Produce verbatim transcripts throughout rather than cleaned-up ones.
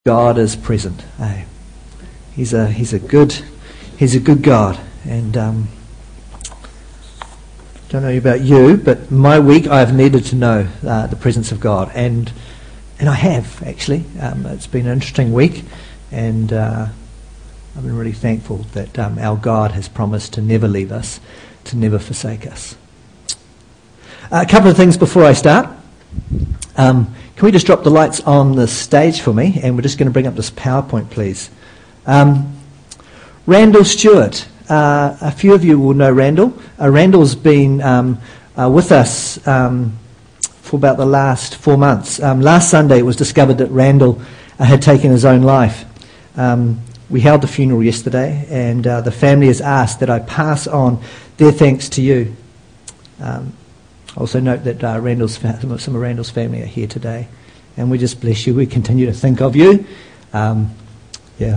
God is present. Eh? He's a he's a good he's a good God, and um, don't know about you, but my week I've needed to know uh, the presence of God, and and I have actually. Um, it's been an interesting week, and uh, I've been really thankful that um, our God has promised to never leave us, to never forsake us. Uh, a couple of things before I start. Um, Can we just drop the lights on the stage for me? And we're just going to bring up this PowerPoint, please. Um, Randall Stewart. Uh, a few of you will know Randall. Uh, Randall's been um, uh, with us um, for about the last four months. Um, last Sunday it was discovered that Randall uh, had taken his own life. Um, we held the funeral yesterday, and uh, the family has asked that I pass on their thanks to you. Um, Also note that uh, Randall's fa- some of Randall's family are here today, and we just bless you. We continue to think of you. Um, yeah.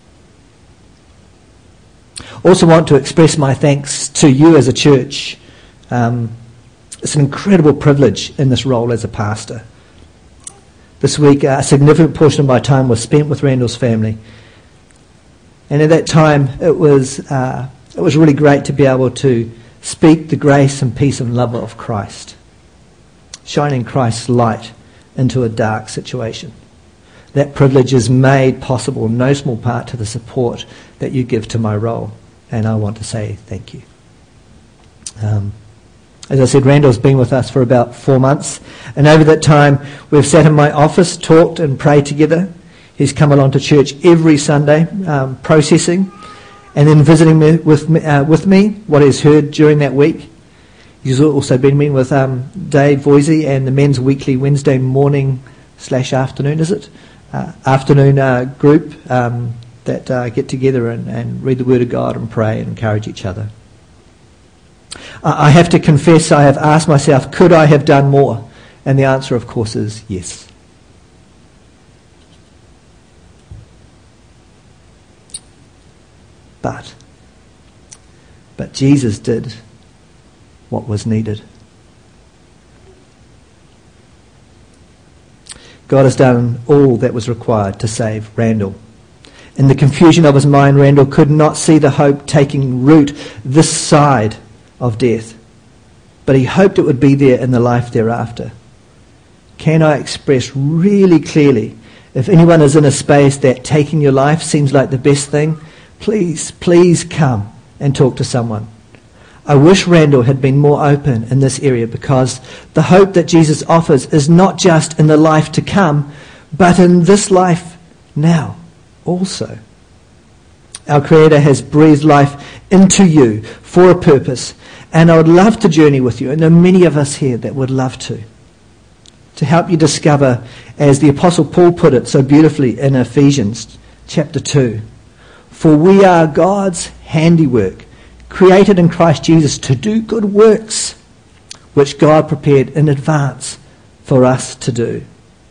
Also want to express my thanks to you as a church. Um, it's an incredible privilege in this role as a pastor. This week, uh, a significant portion of my time was spent with Randall's family, and at that time, it was uh, it was really great to be able to speak the grace and peace and love of Christ, shining Christ's light into a dark situation. That privilege is made possible in no small part to the support that you give to my role, and I want to say thank you. Um, as I said, Randall's been with us for about four months, and over that time we've sat in my office, talked and prayed together. He's come along to church every Sunday, um, processing and then visiting me, with, me, uh, with me what he's heard during that week. He's also been meeting with um, Dave Voisey and the men's weekly Wednesday morning slash afternoon, is it? Uh, afternoon uh, group um, that uh, get together and, and read the Word of God and pray and encourage each other. Uh, I have to confess I have asked myself, could I have done more? And the answer, of course, is yes. But, but Jesus did what was needed. God has done all that was required to save Randall. In the confusion of his mind, Randall could not see the hope taking root this side of death, but he hoped it would be there in the life thereafter. Can I express really clearly, if anyone is in a space that taking your life seems like the best thing, Please, please come and talk to someone. I wish Randall had been more open in this area, because the hope that Jesus offers is not just in the life to come, but in this life now also. Our Creator has breathed life into you for a purpose, and I would love to journey with you, and there are many of us here that would love to, to help you discover, as the Apostle Paul put it so beautifully in Ephesians chapter two, for we are God's handiwork, created in Christ Jesus to do good works, which God prepared in advance for us to do.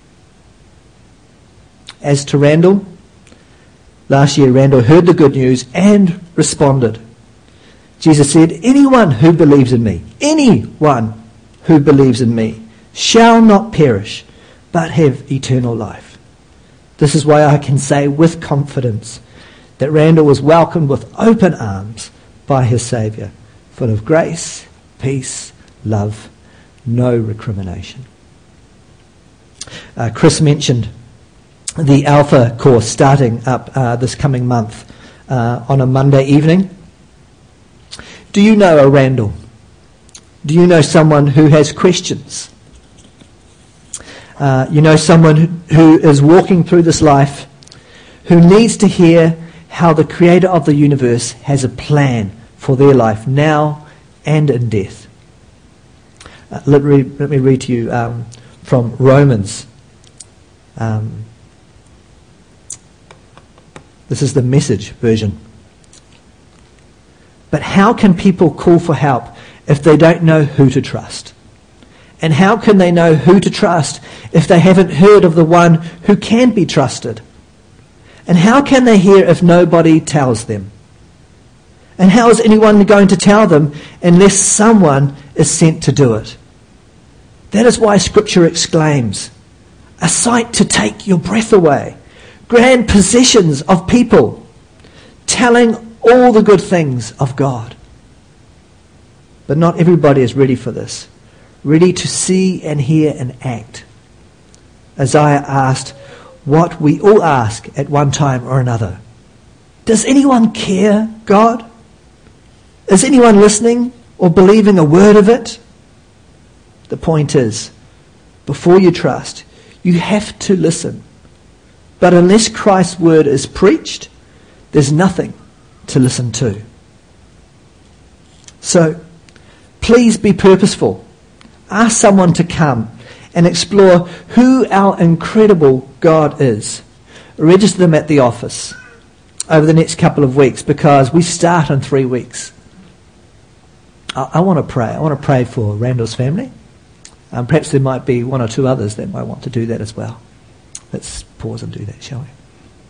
As to Randall, last year Randall heard the good news and responded. Jesus said, anyone who believes in me, anyone who believes in me, shall not perish, but have eternal life. This is why I can say with confidence that Randall was welcomed with open arms by his Saviour, full of grace, peace, love, no recrimination. Uh, Chris mentioned the Alpha course starting up uh, this coming month uh, on a Monday evening. Do you know a Randall? Do you know someone who has questions? Uh, you know someone who, who is walking through this life, who needs to hear how the Creator of the universe has a plan for their life now and in death. Uh, let, me, let me read to you um, from Romans. Um, this is the Message version. But how can people call for help if they don't know who to trust? And how can they know who to trust if they haven't heard of the one who can be trusted? And how can they hear if nobody tells them? And how is anyone going to tell them unless someone is sent to do it? That is why Scripture exclaims, a sight to take your breath away. grand processions of people telling all the good things of God. But not everybody is ready for this, ready to see and hear and act. Isaiah asked what we all ask at one time or another. Does anyone care, God? Is anyone listening or believing a word of it? The point is, before you trust, you have to listen. But unless Christ's word is preached, there's nothing to listen to. So, please be purposeful. Ask someone to come and explore who our incredible God is. Register them at the office over the next couple of weeks, because we start in three weeks. I, I want to pray. I want to pray for Randall's family. Um, perhaps there might be one or two others that might want to do that as well. Let's pause and do that, shall we?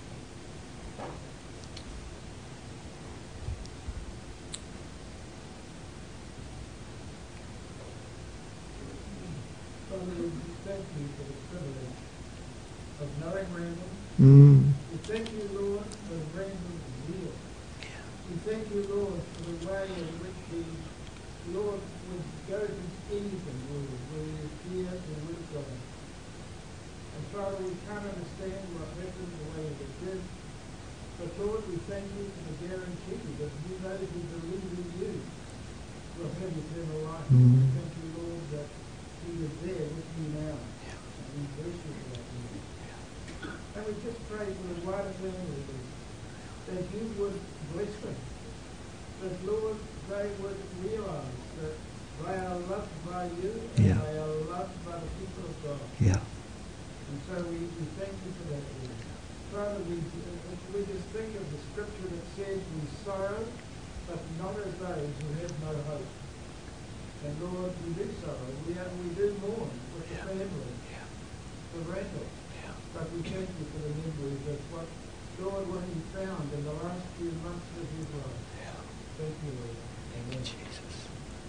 Mm. We thank you, Lord, for Randall's zeal. Yeah. We thank you, Lord, for the way in which he, Lord, would go to anything, Lord, where he is here and with God. And Father, we can't understand what happened the way it did. But Lord, we thank you for the guarantee that you know that he believes in you will have eternal life. Mm. We thank you, Lord, that he is there with you now. Yeah. And we bless you for that. And we just pray for the wider family that you would bless them. That, Lord, they would realise that they are loved by you and yeah. they are loved by the people of God. Yeah. And so we, we thank you for that, Lord. Father, we, we just think of the scripture that says we sorrow, but not as those who have no hope. And Lord, we do sorrow. We, are, we do mourn with the family, yeah. the Randall. But we thank you for the memories of what, Lord, what he found in the last few months of his life. Yeah. Thank you, Lord. Thank you, Jesus.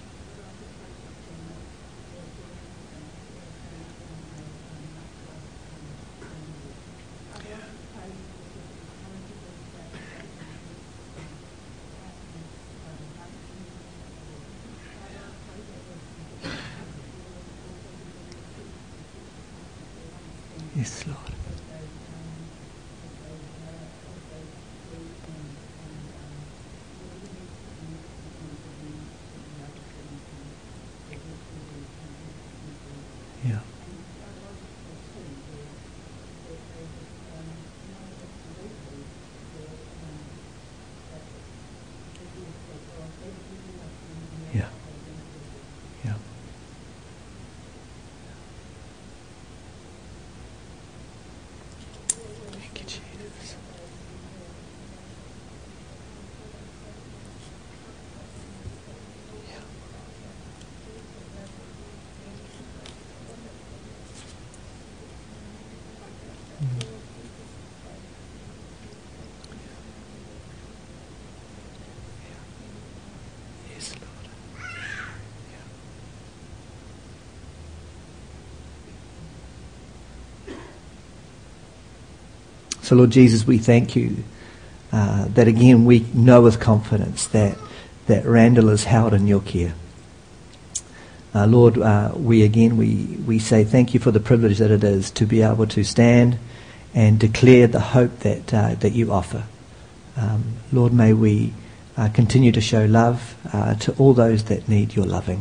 Yes, Lord. Yeah. Yeah. Yeah. Thank you, Jesus. Yeah. Mm. Yes, Lord. So, Lord Jesus, we thank you uh, that again we know with confidence that, that Randall is held in your care. Uh, Lord, uh, we again we, we say thank you for the privilege that it is to be able to stand and declare the hope that uh, that you offer. Um, Lord, may we uh, continue to show love uh, to all those that need your loving.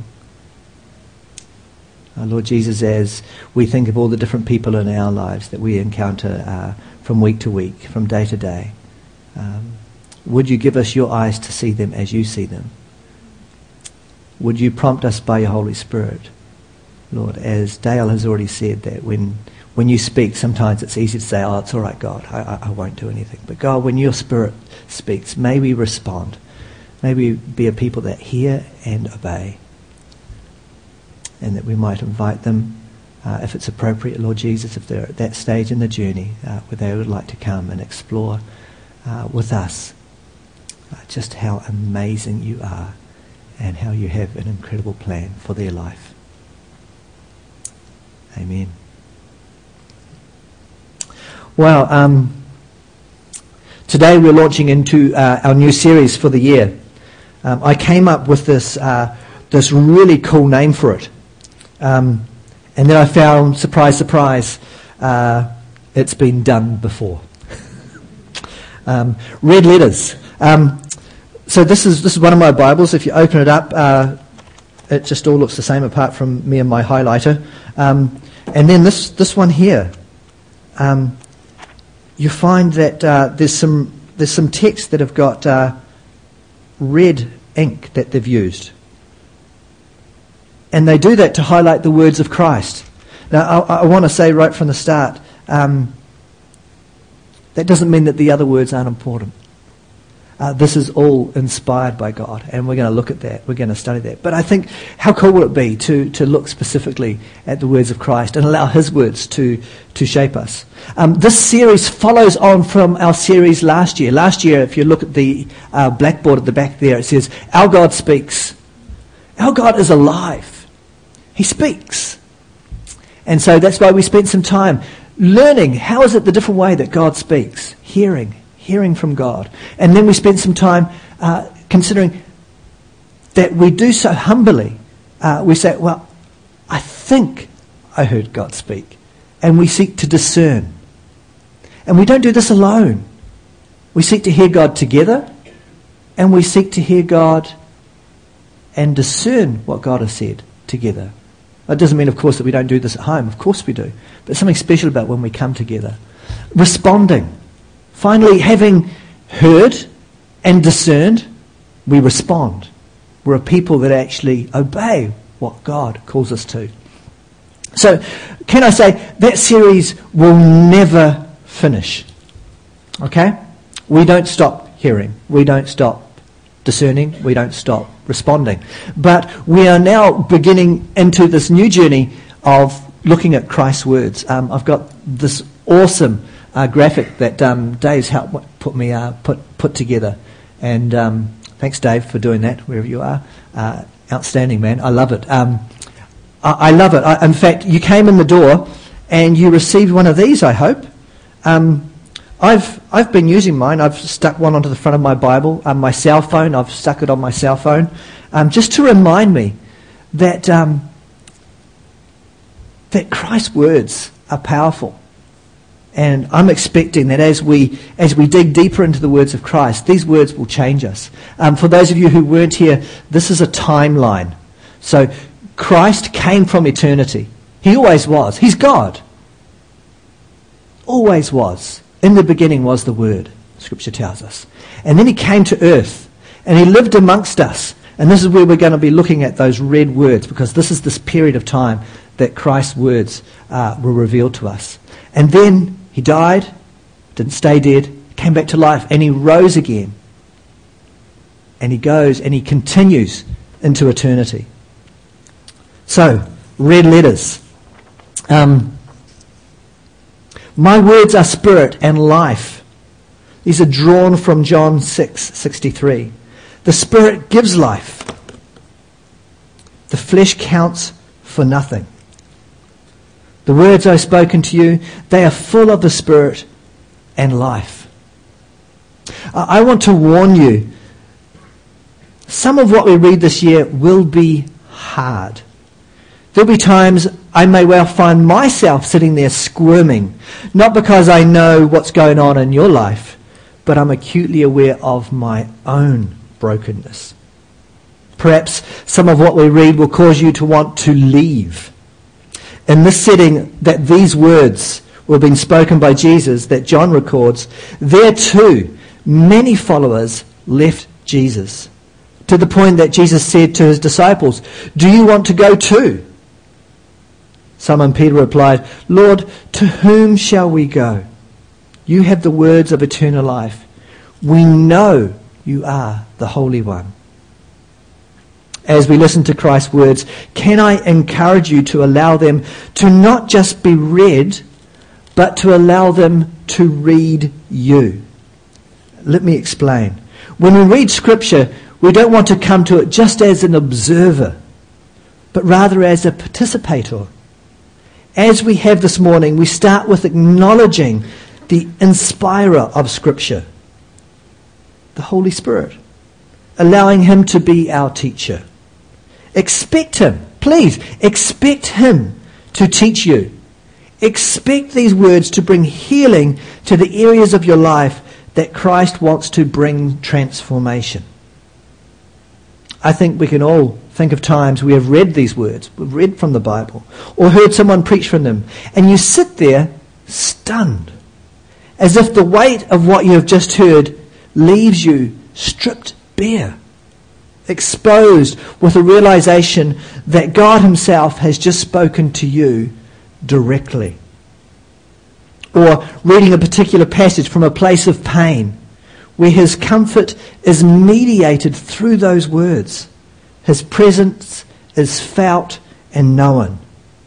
Uh, Lord Jesus, as we think of all the different people in our lives that we encounter uh, from week to week, from day to day, um, would you give us your eyes to see them as you see them? Would you prompt us by your Holy Spirit, Lord, as Dale has already said, that when when you speak, sometimes it's easy to say, oh, it's all right, God, I, I, I won't do anything. But God, when your Spirit speaks, may we respond. May we be a people that hear and obey, and that we might invite them, uh, if it's appropriate, Lord Jesus, if they're at that stage in the journey uh, where they would like to come and explore uh, with us uh, just how amazing you are and how you have an incredible plan for their life. Amen. Well, um, today we're launching into uh, our new series for the year. Um, I came up with this uh, this really cool name for it. Um, and then I found, surprise, surprise, uh, it's been done before. um, red letters. Um, so this is this is one of my Bibles. If you open it up, uh, it just all looks the same apart from me and my highlighter. Um, and then this, this one here. Um, you find that uh, there's some there's some texts that have got uh, red ink that they've used. And they do that to highlight the words of Christ. Now, I, I want to say right from the start, um, that doesn't mean that the other words aren't important. Uh, this is all inspired by God, and we're going to look at that. We're going to study that. But I think, how cool will it be to, to look specifically at the words of Christ and allow His words to, to shape us? Um, this series follows on from our series last year. Last year, if you look at the uh, blackboard at the back there, it says, "Our God speaks." Our God is alive. He speaks. And so that's why we spent some time learning how is it the different way that God speaks, hearing. Hearing from God. And then we spend some time uh, considering that we do so humbly. Uh, we say, well, I think I heard God speak. And we seek to discern. And we don't do this alone. We seek to hear God together. And we seek to hear God and discern what God has said together. That doesn't mean, of course, that we don't do this at home. Of course we do. But there's something special about when we come together. Responding. Finally, having heard and discerned, we respond. We're a people that actually obey what God calls us to. So, can I say, that series will never finish. Okay? We don't stop hearing. We don't stop discerning. We don't stop responding. But we are now beginning into this new journey of looking at Christ's words. Um, I've got this awesome Uh, graphic that um, Dave's helped put me uh, put put together, and um, thanks, Dave, for doing that wherever you are. Uh, outstanding, man. I love it. Um, I, I love it. I, in fact, you came in the door and you received one of these. I hope. Um, I've I've been using mine. I've stuck one onto the front of my Bible. Um, my cell phone. I've stuck it on my cell phone, um, just to remind me that um, that Christ's words are powerful. And I'm expecting that as we as we dig deeper into the words of Christ, these words will change us. Um, for those of you who weren't here, this is a timeline. So Christ came from eternity. He always was. He's God. Always was. In the beginning was the Word, Scripture tells us. And then He came to earth, and He lived amongst us. And this is where we're going to be looking at those red words, because this is this period of time that Christ's words uh, were revealed to us. And then He died, didn't stay dead, came back to life, and He rose again. And He goes and He continues into eternity. So, red letters. Um, My words are spirit and life. These are drawn from John six sixty-three. The Spirit gives life. The flesh counts for nothing. The words I've spoken to you, they are full of the Spirit and life. I want to warn you, some of what we read this year will be hard. There'll be times I may well find myself sitting there squirming, not because I know what's going on in your life, but I'm acutely aware of my own brokenness. Perhaps some of what we read will cause you to want to leave. In this setting that these words were being spoken by Jesus that John records, there too many followers left Jesus, to the point that Jesus said to His disciples, "Do you want to go too?" Simon Peter replied, "Lord, to whom shall we go? You have the words of eternal life. We know you are the Holy One." As we listen to Christ's words, can I encourage you to allow them to not just be read, but to allow them to read you? Let me explain. When we read Scripture, we don't want to come to it just as an observer, but rather as a participator. As we have this morning, we start with acknowledging the inspirer of Scripture, the Holy Spirit, allowing him to be our teacher. Expect him, please, expect him to teach you. Expect these words to bring healing to the areas of your life that Christ wants to bring transformation. I think we can all think of times we have read these words, we've read from the Bible, or heard someone preach from them, and you sit there stunned, as if the weight of what you have just heard leaves you stripped bare, exposed with a realization that God himself has just spoken to you directly. Or reading a particular passage from a place of pain, where his comfort is mediated through those words. His presence is felt and known.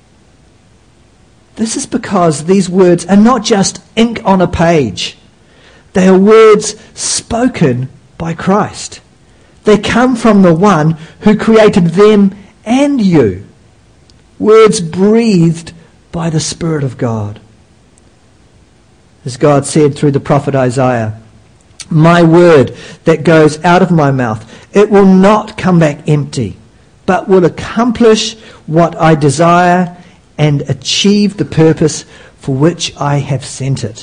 This is because these words are not just ink on a page. They are words spoken by Christ. They come from the one who created them and you. Words breathed by the Spirit of God. As God said through the prophet Isaiah, "My word that goes out of my mouth, it will not come back empty, but will accomplish what I desire and achieve the purpose for which I have sent it."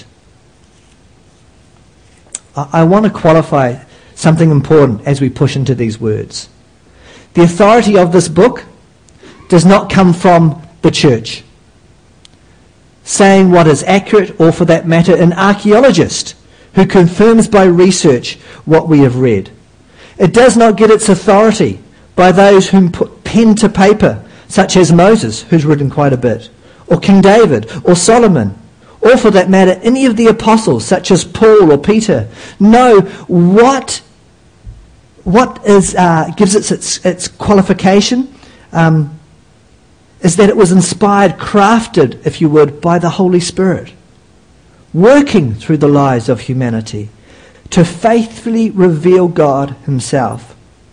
I, I want to qualify something important as we push into these words. The authority of this book does not come from the church, saying what is accurate, or for that matter, an archaeologist who confirms by research what we have read. It does not get its authority by those who put pen to paper, such as Moses, who's written quite a bit, or King David, or Solomon, or for that matter, any of the apostles, such as Paul or Peter. No, what what is uh, gives it its, its qualification um, is that it was inspired, crafted, if you would, by the Holy Spirit, working through the lives of humanity to faithfully reveal God himself.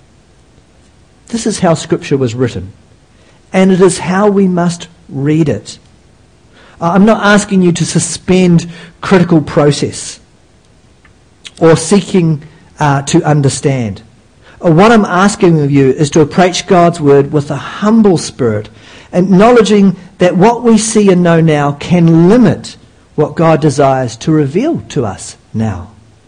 This is how Scripture was written, and it is how we must read it. I'm not asking you to suspend critical process or seeking uh, to understand. What I'm asking of you is to approach God's word with a humble spirit, acknowledging that what we see and know now can limit what God desires to reveal to us now.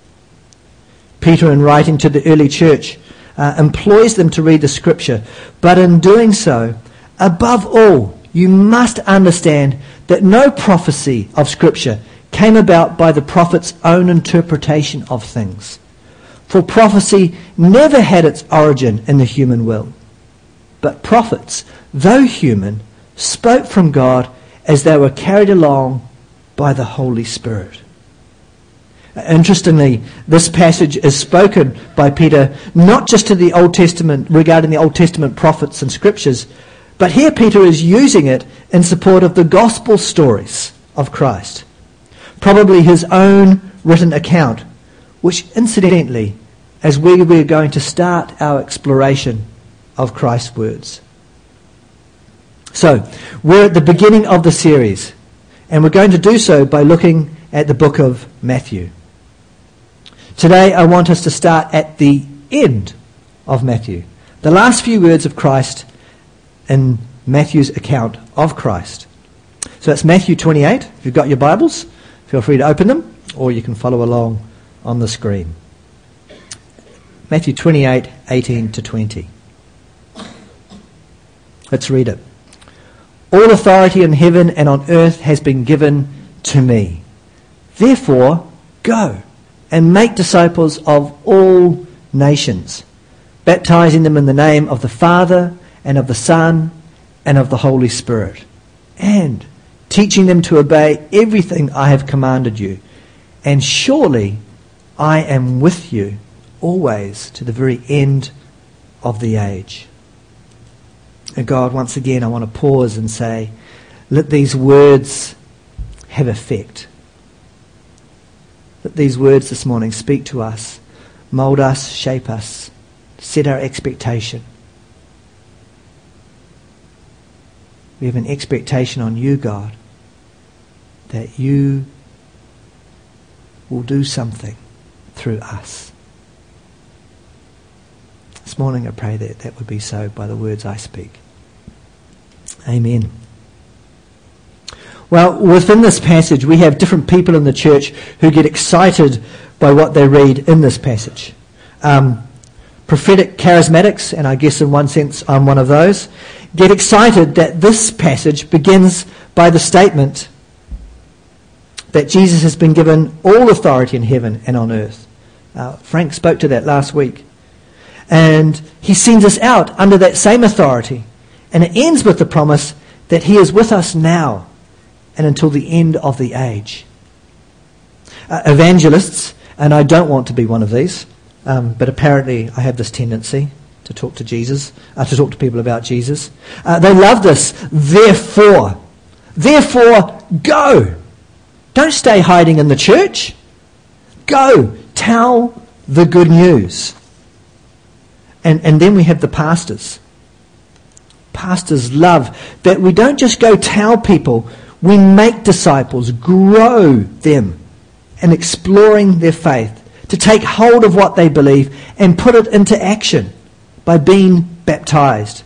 Peter, in writing to the early church, uh, employs them to read the Scripture, but in doing so, above all, you must understand that no prophecy of Scripture came about by the prophet's own interpretation of things. For prophecy never had its origin in the human will. But prophets, though human, spoke from God as they were carried along by the Holy Spirit. Interestingly, this passage is spoken by Peter not just to the Old Testament, regarding the Old Testament prophets and scriptures, but here Peter is using it in support of the gospel stories of Christ. Probably his own written account, which incidentally is where we're going to start our exploration of Christ's words. So, we're at the beginning of the series, and we're going to do so by looking at the book of Matthew. Today I want us to start at the end of Matthew, the last few words of Christ in Matthew's account of Christ. So it's Matthew twenty-eight. If you've got your Bibles, feel free to open them, or you can follow along on the screen. Matthew twenty-eight, eighteen to twenty. Let's read it. All authority in heaven and on earth has been given to me. Therefore, go and make disciples of all nations, baptizing them in the name of the Father and of the Son and of the Holy Spirit, and teaching them to obey everything I have commanded you. And surely I am with you always to the very end of the age. And God, once again, I want to pause and say, let these words have effect. Let these words this morning speak to us, mould us, shape us, set our expectation. We have an expectation on you, God, that you will do something through us. This morning I pray that that would be so by the words I speak. Amen. Well, within this passage, we have different people in the church who get excited by what they read in this passage. Um, prophetic charismatics, and I guess in one sense I'm one of those, get excited that this passage begins by the statement that Jesus has been given all authority in heaven and on earth. Uh, Frank spoke to that last week. And he sends us out under that same authority. And it ends with the promise that he is with us now and until the end of the age. Uh, evangelists, and I don't want to be one of these, um, but apparently I have this tendency to talk to Jesus, uh, to talk to people about Jesus. Uh, they love this. Therefore, therefore, go. Don't stay hiding in the church. Go. Tell the good news. And, and then we have the pastors. Pastors love that we don't just go tell people, we make disciples, grow them in exploring their faith, to take hold of what they believe and put it into action by being baptized.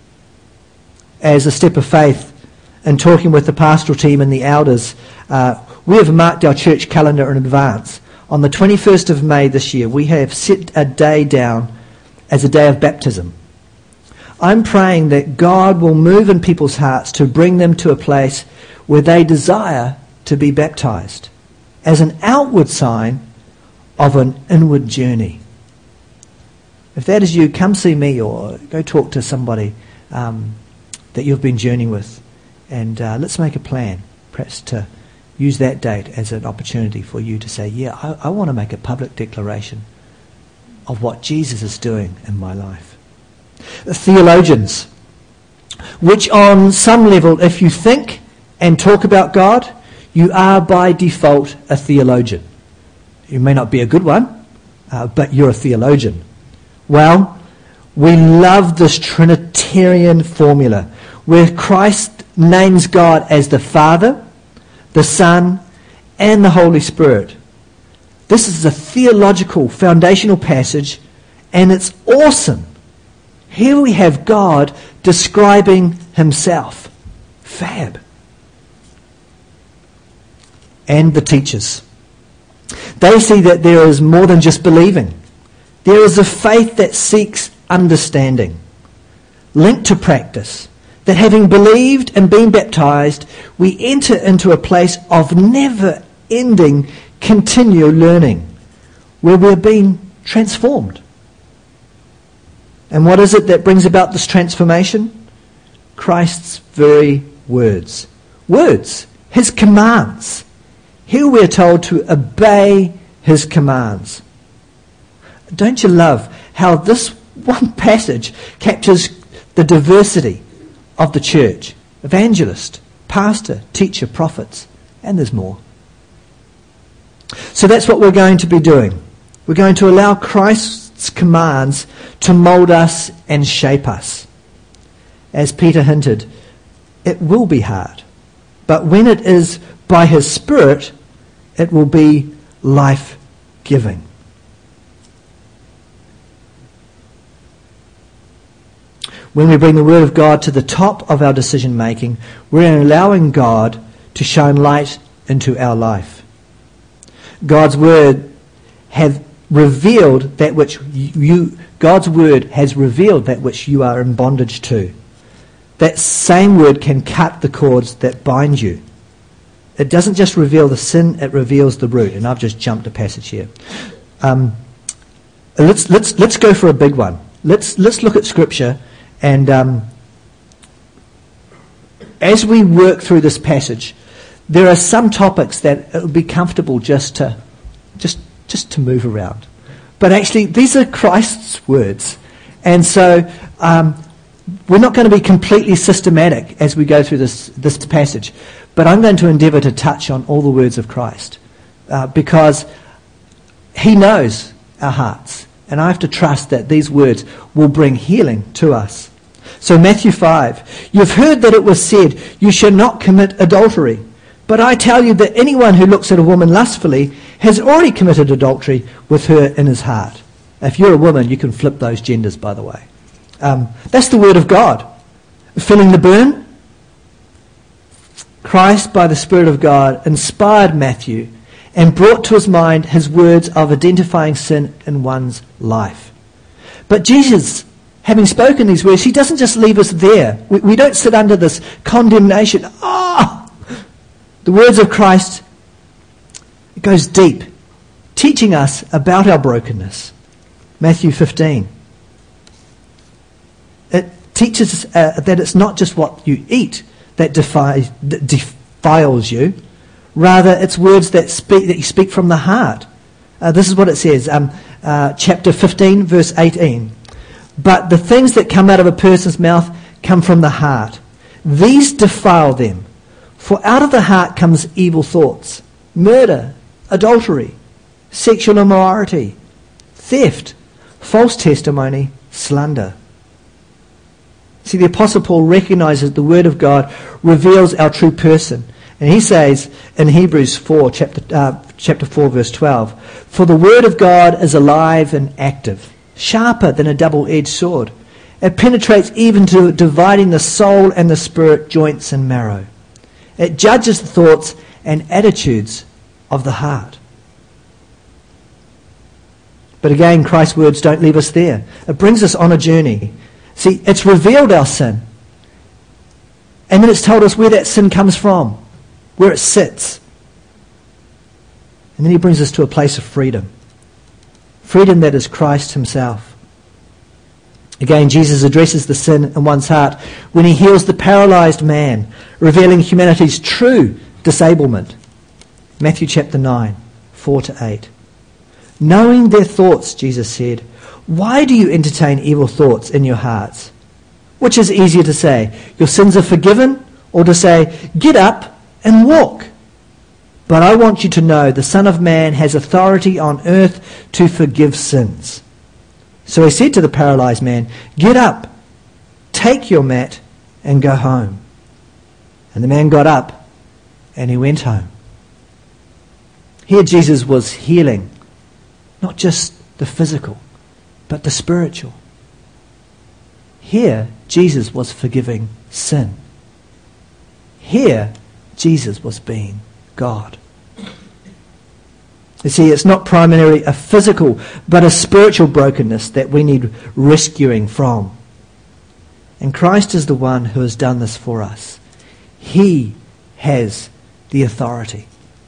As a step of faith, in talking with the pastoral team and the elders, uh, we have marked our church calendar in advance. On the twenty-first of May this year, we have set a day down as a day of baptism. I'm praying that God will move in people's hearts to bring them to a place where they desire to be baptized as an outward sign of an inward journey. If that is you, come see me or go talk to somebody um, that you've been journeying with, and uh, let's make a plan, perhaps to use that date as an opportunity for you to say, yeah, I, I want to make a public declaration of what Jesus is doing in my life. The theologians, which on some level, if you think and talk about God, you are by default a theologian. You may not be a good one, uh, but you're a theologian. Well, we love this Trinitarian formula where Christ names God as the Father, the Son, and the Holy Spirit. This is a theological, foundational passage, and it's awesome. Here we have God describing himself. Fab. And the teachers. They see that there is more than just believing. There is a faith that seeks understanding, linked to practice, that having believed and been baptized, we enter into a place of never-ending continual learning, where we're being transformed. And what is it that brings about this transformation? Christ's very words. Words, his commands. Here we're told to obey his commands. Don't you love how this one passage captures the diversity of the church? Evangelist, pastor, teacher, prophets, and there's more. So that's what we're going to be doing. We're going to allow Christ's commands to mould us and shape us. As Peter hinted, it will be hard. But when it is by his Spirit, it will be life-giving. When we bring the Word of God to the top of our decision-making, we're allowing God to shine light into our life. God's Word have revealed that which you, God's Word has revealed that which you are in bondage to. That same Word can cut the cords that bind you. It doesn't just reveal the sin, it reveals the root. And I've just jumped a passage here. Um, let's let's let's go for a big one. Let's let's look at Scripture, and um, as we work through this passage, there are some topics that it would be comfortable just to just just to move around. But actually, these are Christ's words, and so um, we're not going to be completely systematic as we go through this this passage. But I'm going to endeavour to touch on all the words of Christ uh, because he knows our hearts. And I have to trust that these words will bring healing to us. So Matthew five, you've heard that it was said, you shall not commit adultery. But I tell you that anyone who looks at a woman lustfully has already committed adultery with her in his heart. If you're a woman, you can flip those genders, by the way. Um, that's the Word of God. Feeling the burn? Christ, by the Spirit of God, inspired Matthew and brought to his mind his words of identifying sin in one's life. But Jesus, having spoken these words, he doesn't just leave us there. We, we don't sit under this condemnation. Ah! Oh! The words of Christ, it goes deep, teaching us about our brokenness. Matthew fifteen. It teaches us uh, that it's not just what you eat that defies, that defiles you. Rather, it's words that speak that you speak from the heart. Uh, this is what it says, um, uh, chapter fifteen, verse eighteen. But the things that come out of a person's mouth come from the heart. These defile them. For out of the heart comes evil thoughts, murder, adultery, sexual immorality, theft, false testimony, slander. See, the Apostle Paul recognizes the Word of God reveals our true person. And he says in Hebrews four, chapter, uh, chapter four, verse twelve, for the Word of God is alive and active, sharper than a double-edged sword. It penetrates even to dividing the soul and the spirit, joints and marrow. It judges the thoughts and attitudes of the heart. But again, Christ's words don't leave us there. It brings us on a journey. See, it's revealed our sin. And then it's told us where that sin comes from, where it sits. And then he brings us to a place of freedom. Freedom that is Christ himself. Again, Jesus addresses the sin in one's heart when he heals the paralyzed man, revealing humanity's true disablement. Matthew chapter nine, four to eight. Knowing their thoughts, Jesus said, why do you entertain evil thoughts in your hearts? Which is easier to say, your sins are forgiven, or to say, get up and walk? But I want you to know the Son of Man has authority on earth to forgive sins. So he said to the paralyzed man, get up, take your mat and go home. And the man got up and he went home. Here Jesus was healing, not just the physical, but the spiritual. Here Jesus was forgiving sin. Here Jesus was being God. You see, it's not primarily a physical, but a spiritual brokenness that we need rescuing from. And Christ is the one who has done this for us. He has the authority.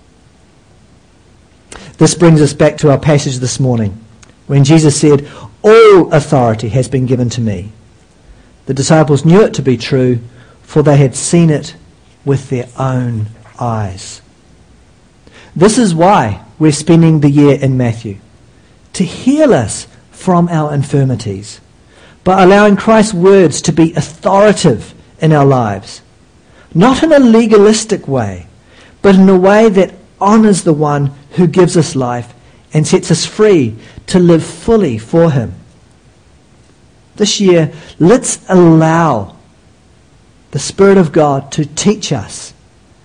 This brings us back to our passage this morning, when Jesus said, all authority has been given to me. The disciples knew it to be true, for they had seen it with their own eyes. This is why we're spending the year in Matthew, to heal us from our infirmities, by allowing Christ's words to be authoritative in our lives, not in a legalistic way, but in a way that honours the one who gives us life and sets us free to live fully for him. This year, let's allow the Spirit of God to teach us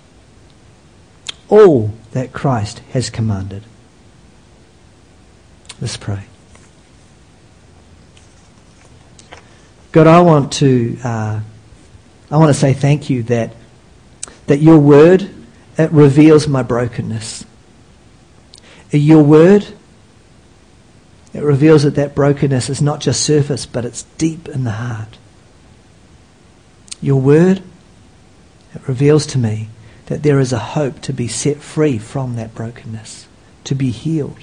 all that Christ has commanded. Let's pray. God, I want to uh, I want to say thank you that that your word, it reveals my brokenness. Your word, it reveals that that brokenness is not just surface, but it's deep in the heart. Your word, it reveals to me that there is a hope to be set free from that brokenness, to be healed.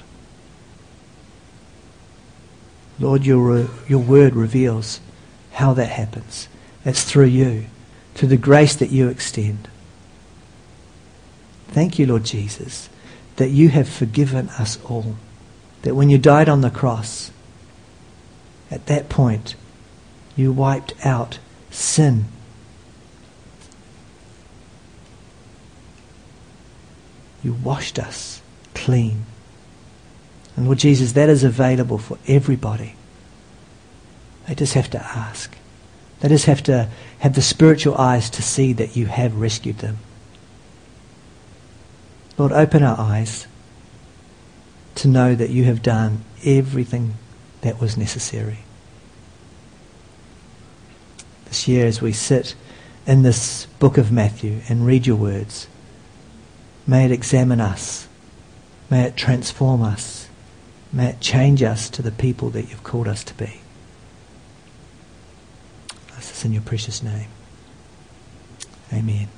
Lord, your, your word reveals how that happens. It's through you, through the grace that you extend. Thank you, Lord Jesus, that you have forgiven us all. That when you died on the cross, at that point, you wiped out sin. You washed us clean. And Lord Jesus, that is available for everybody. They just have to ask. They just have to have the spiritual eyes to see that you have rescued them. Lord, open our eyes to know that you have done everything that was necessary. This year, as we sit in this book of Matthew and read your words, may it examine us, may it transform us, may it change us to the people that you've called us to be. This is in your precious name. Amen.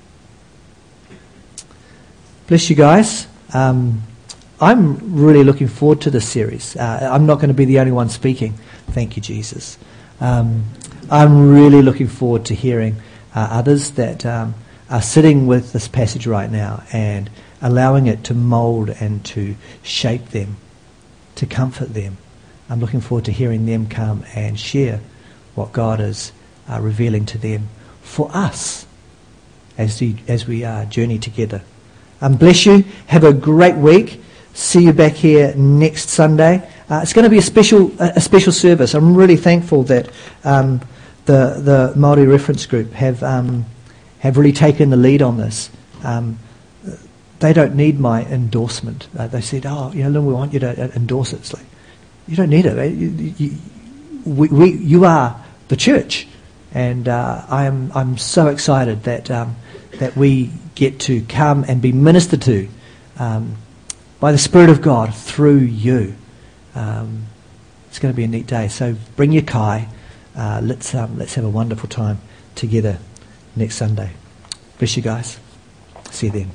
Bless you guys. Um, I'm really looking forward to this series. Uh, I'm not going to be the only one speaking. Thank you, Jesus. Um, I'm really looking forward to hearing uh, others that um, are sitting with this passage right now and allowing it to mould and to shape them, to comfort them. I'm looking forward to hearing them come and share what God is uh, revealing to them for us as we, as we uh, journey together. Um, bless you. Have a great week. See you back here next Sunday. Uh, it's going to be a special a special service. I'm really thankful that um, the the Māori Reference Group have um, have really taken the lead on this. Um, they don't need my endorsement. Uh, they said, "Oh, you know, Lynn, we want you to endorse it." It's like, you don't need it. You, you, we, we, you are the church, and uh, I'm I'm so excited that um, that we get to come and be ministered to um, by the Spirit of God through you. Um, it's going to be a neat day. So bring your kai. Uh, let's um, let's have a wonderful time together next Sunday. Bless you guys. See you then.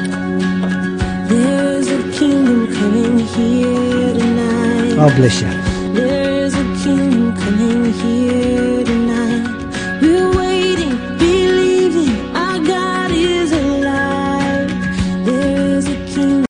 There's a kingdom coming here tonight. Oh, bless you.